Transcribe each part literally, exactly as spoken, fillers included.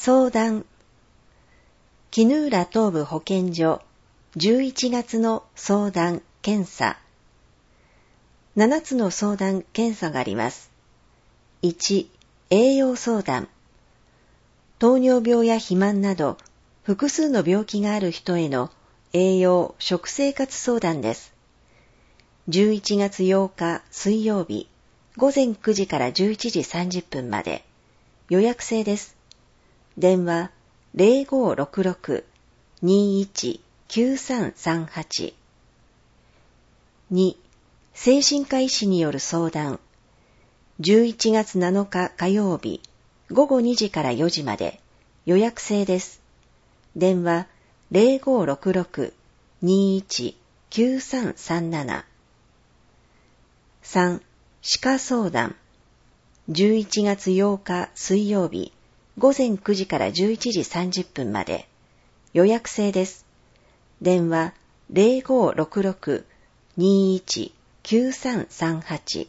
相談。衣浦東部保健所じゅういちがつの相談検査。ななつの相談検査があります。いち、栄養相談。糖尿病や肥満など複数の病気がある人への栄養・食生活相談です。じゅういちがつようか水曜日ごぜんくじからじゅういちじさんじゅっぷんまで。予約制です。電話 ゼロごーろくろく にーいち きゅうさんさんはち。に、精神科医師による相談。じゅういちがつなのか火曜日ごごにじからよじまで。予約制です。電話 ゼロごーろくろく にーいち きゅうさんさんなな。さん、歯科相談。じゅういちがつようか水曜日ごぜんくじからじゅういちじさんじゅっぷんまで。予約制です。電話 ゼロごーろくろく にーいち きゅうさんさんはち。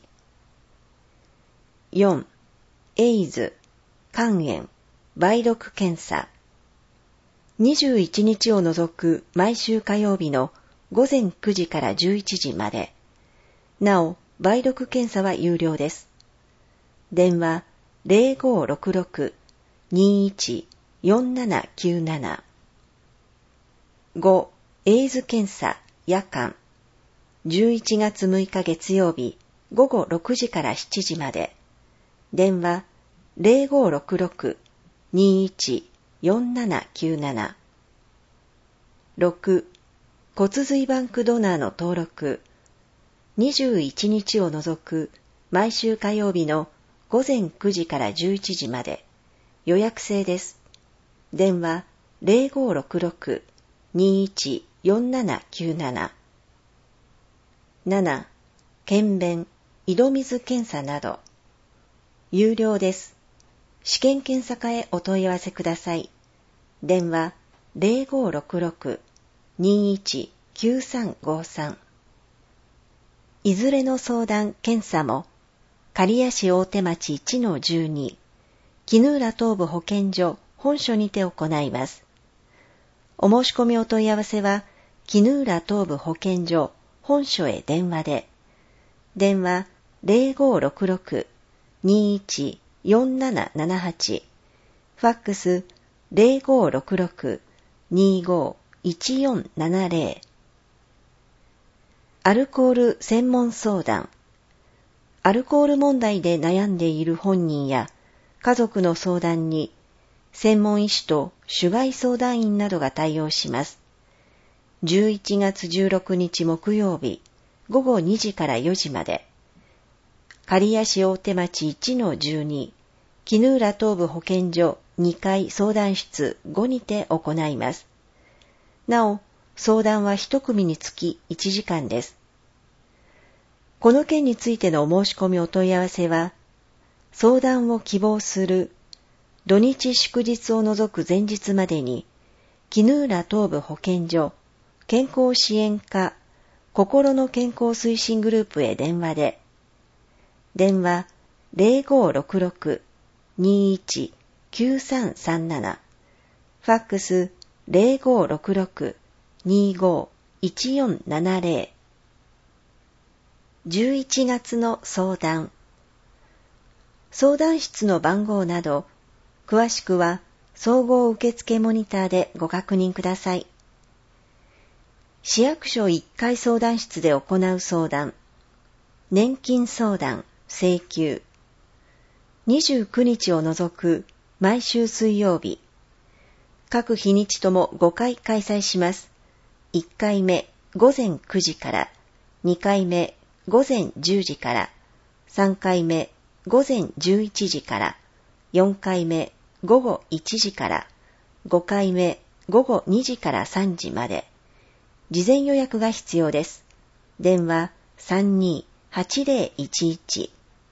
よん、エイズ、肝炎、梅毒検査。にじゅういちにちを除く毎週火曜日のごぜんくじからじゅういちじまで。なお、梅毒検査は有料です。電話 ゼロごーろくろく にーいち よんななきゅうなな。ご、エイズ検査、夜間。じゅういちがつむいか月曜日ごごろくじからしちじまで。電話 ゼロごーろくろく にーいち よんななきゅうなな。ろく、骨髄バンクドナーの登録。にじゅういちにちを除く毎週火曜日のごぜんくじからじゅういちじまで。予約制です。電話 ゼロごーろくろく にーいち よんななきゅうなな。なな、検便、井戸水検査など。有料です。試験検査課へお問い合わせください。電話 ゼロごーろくろく にーいち きゅうさんごさん。いずれの相談検査も刈谷市大手町 いちのじゅうに 衣浦東部保健所本所にて行います。お申し込みお問い合わせは衣浦東部保健所本所へ電話で。電話 ゼロごーろくろく にーいち よんななななはち。ファックス ゼロごーろくろく にーごーいちよんななゼロ。アルコール専門相談。アルコール問題で悩んでいる本人や家族の相談に専門医師と主害相談員などが対応します。じゅういちがつじゅうろくにち木曜日ごごにじからよじまで。刈谷市大手町 いちのじゅうに 衣浦東部保健所にかい相談室ごにて行います。なお、相談は一組につきいちじかんです。この件についてのお申し込みお問い合わせは、相談を希望する土日祝日を除く前日までに、衣浦東部保健所健康支援課心の健康推進グループへ電話で、電話 ゼロごーろくろく にーいち きゅうさんさんなな、ファックスゼロごーろくろく にーごーいちよんななゼロ。じゅういちがつの相談。相談室の番号など、詳しくは総合受付モニターでご確認ください。市役所いっかい相談室で行う相談。年金相談、請求。にじゅうくにちを除く毎週水曜日。各日にちともごかい開催します。いっかいめごぜんくじから、にかいめごぜんじゅうじから、さんかいめごぜんじゅういちじから、よんかいめごごいちじから、ごかいめごごにじからさんじまで。事前予約が必要です。電話 さんにーはちゼロいちいち。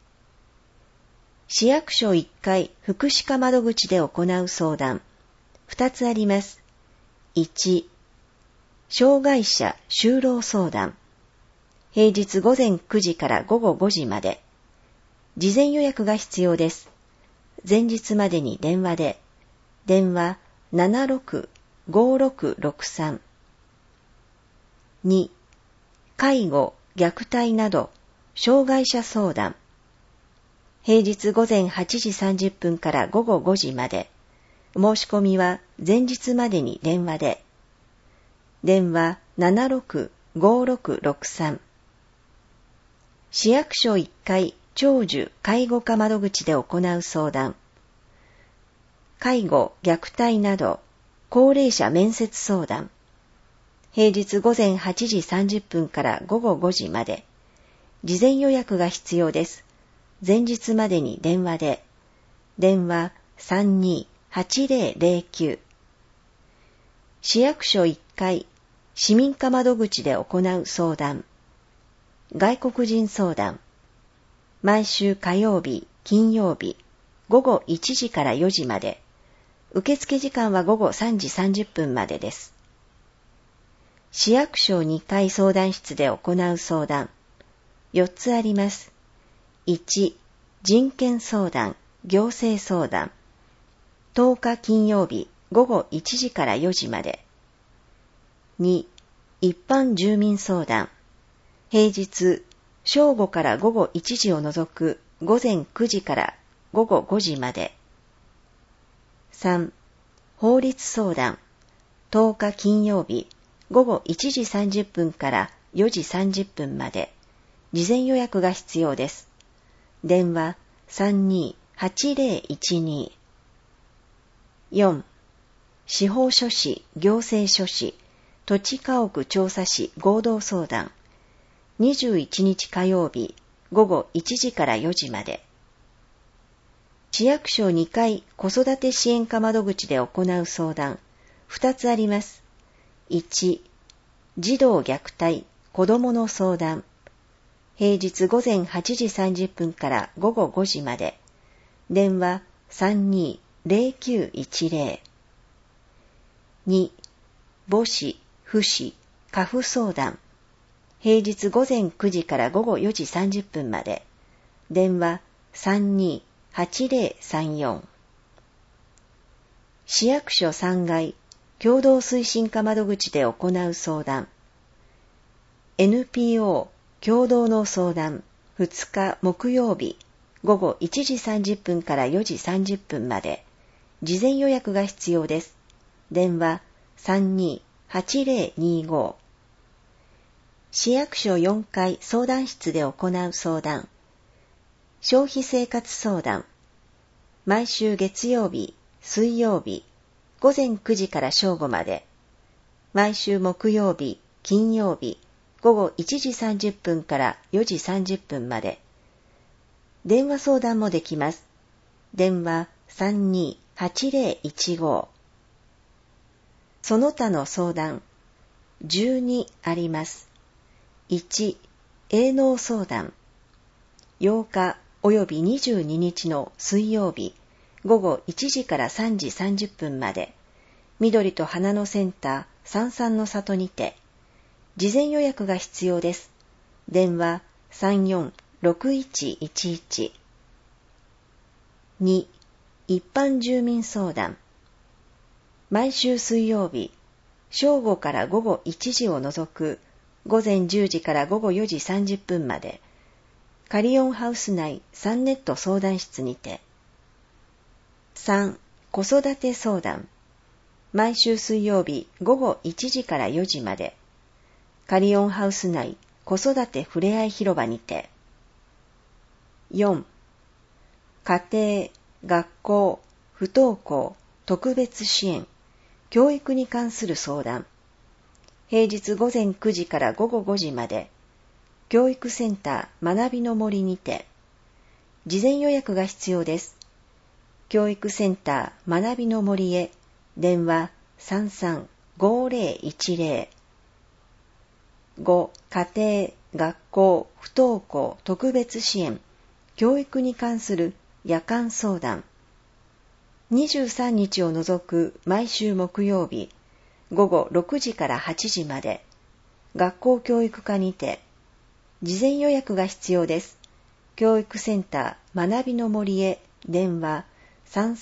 市役所いっかい福祉課窓口で行う相談。ふたつあります。いち、障害者就労相談。平日ごぜんくじからごごごじまで。事前予約が必要です。前日までに電話で。 電話 ななろく ごろくろくさん。に、介護、虐待など、障害者相談。平日午前はちじさんじゅっぷんから午後ごじまで。申し込みは前日までに電話で。電話 ななろく ごろくろくさん。市役所いっかい長寿介護課窓口で行う相談。介護、虐待など、高齢者面接相談。平日午前はちじさんじゅっぷんから午後ごじまで。事前予約が必要です。前日までに電話で。電話 さんにーはちぜろぜろきゅう。市役所いっかい市民課窓口で行う相談。外国人相談。毎週火曜日、金曜日、午後いちじからよじまで。受付時間は午後さんじさんじゅっぷんまでです。市役所にかい相談室で行う相談。よっつあります。いち、人権相談、行政相談。とおか金曜日午後いちじからよじまで。に、一般住民相談。平日、正午から午後いちじを除く午前くじから午後ごじまで。さん、法律相談。とおか金曜日午後いちじさんじゅっぷんからよじさんじゅっぷんまで。事前予約が必要です。電話 さんにーはちぜろいちに。よん、司法書士、行政書士、土地家屋調査士合同相談。にじゅういちにち火曜日午後いちじからよじまで。市役所にかい子育て支援課窓口で行う相談。ふたつあります。いち、児童虐待、子どもの相談。平日午前はちじさんじゅっぷんから午後ごじまで。電話 さんにーぜろきゅういちぜろ。に、母子、父子、家父相談。平日午前くじから午後よじさんじゅっぷんまで。電話 さんにーはちぜろさんよん。市役所さんがい共同推進課窓口で行う相談。エヌピーオー 共同の相談ふつか木曜日午後いちじさんじゅっぷんからよじさんじゅっぷんまで。事前予約が必要です。電話 さんにーはちぜろにご。市役所よんかい相談室で行う相談。消費生活相談。毎週月曜日、水曜日、午前くじから正午まで。毎週木曜日、金曜日、午後いちじさんじゅっぷんからよじさんじゅっぷんまで。電話相談もできます。電話 さんにーはちぜろいちご。その他の相談。じゅうにあります。いち、営農相談。ようかおよびにじゅうににちの水曜日、午後いちじからさんじさんじゅっぷんまで。緑と花のセンター三々の里にて。事前予約が必要です。電話 さんよんろくいちいちいち。に、一般住民相談。毎週水曜日、正午から午後いちじを除く午前じゅうじから午後よじさんじゅっぷんまで。カリオンハウス内サンネット相談室にて。さん、子育て相談。毎週水曜日午後いちじからよじまで。カリオンハウス内子育てふれあい広場にて。よん、家庭、学校、不登校、特別支援、教育に関する相談。平日午前くじから午後ごじまで。教育センター学びの森にて。事前予約が必要です。教育センター学びの森へ。電話 さんさんごぜろいちぜろ。ご、家庭、学校、不登校、特別支援、教育に関する夜間相談。にじゅうさんにちを除く毎週木曜日、午後ろくじからはちじまで。学校教育課にて。事前予約が必要です。教育センター学びの森へ。電話 さんさん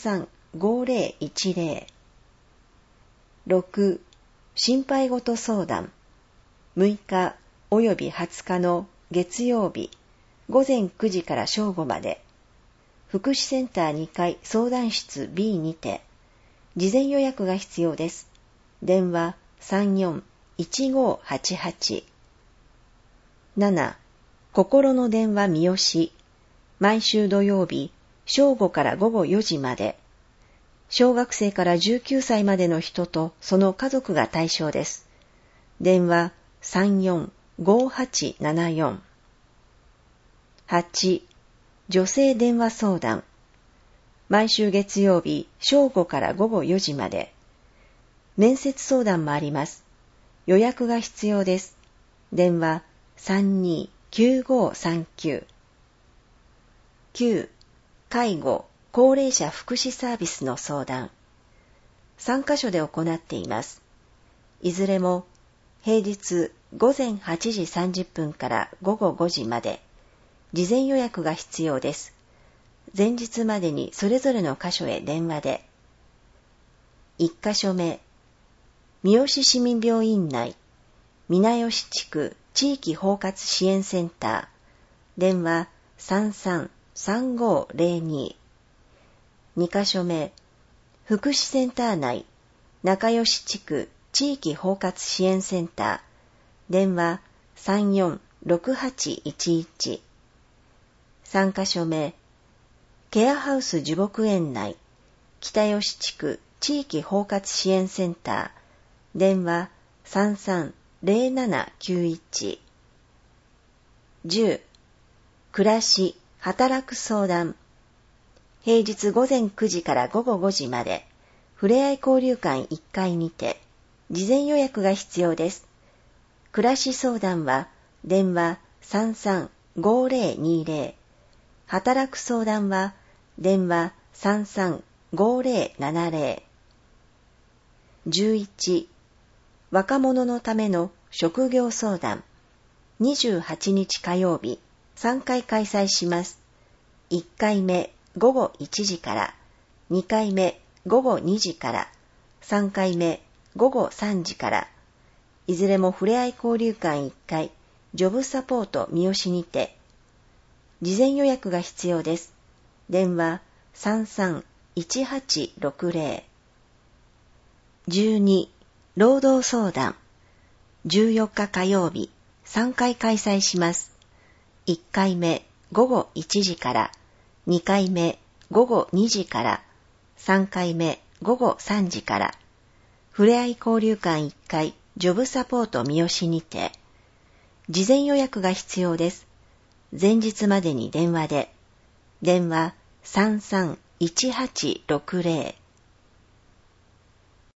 ごぜろいちぜろ。ろく、心配事相談。むいかおよびはつかの月曜日、ごぜんくじから正午まで。福祉センターにかい相談室 ビー にて、事前予約が必要です。電話 さんよんいちごはちはち。なな、心の電話三好。毎週土曜日、正午から午後よじまで。小学生からじゅうきゅうさいまでの人とその家族が対象です。電話 さんよんごはちななよん。はち、女性電話相談。毎週月曜日、正午から午後よじまで。面接相談もあります。予約が必要です。電話 さんにーきゅうごさんきゅう。きゅう、介護、高齢者福祉サービスの相談。さんかしょで行っています。いずれも平日ごぜんはちじさんじゅっぷんから午後ごじまで。事前予約が必要です。前日までにそれぞれの箇所へ電話で。いっかしょめ、三好市民病院内、皆吉地区地域包括支援センター。電話 さんさんさんごぜろに。にかしょめ、福祉センター内、仲良し地区地域包括支援センター。電話 さんよんろくはちいちいち。さんかしょめ、ケアハウス樹木園内、北吉地区地域包括支援センター。電話 さんさんぜろななきゅういち。じゅう、暮らし、働く相談。平日午前くじから午後ごじまで、ふれあい交流館いっかいにて、事前予約が必要です。暮らし相談は、電話 さんさんごぜろにぜろ。働く相談は、電話 さんさんごぜろななぜろ。じゅういち、若者のための職業相談。にじゅうはちにち火曜日、さんかい開催します。いっかいめ午後いちじから、にかいめ午後にじから、さんかいめ午後さんじから、いずれもふれあい交流館いっかい、ジョブサポート三好にて、事前予約が必要です。電話 さんさんいちはちろくぜろ。じゅうに、労働相談。じゅうよっか火曜日、さんかい開催します。いっかいめ午後いちじから、にかいめ午後にじから、さんかいめ午後さんじから、ふれあい交流館いっかい、ジョブサポート三好にて、事前予約が必要です。前日までに電話で、電話 さんさんいちはちろくぜろ。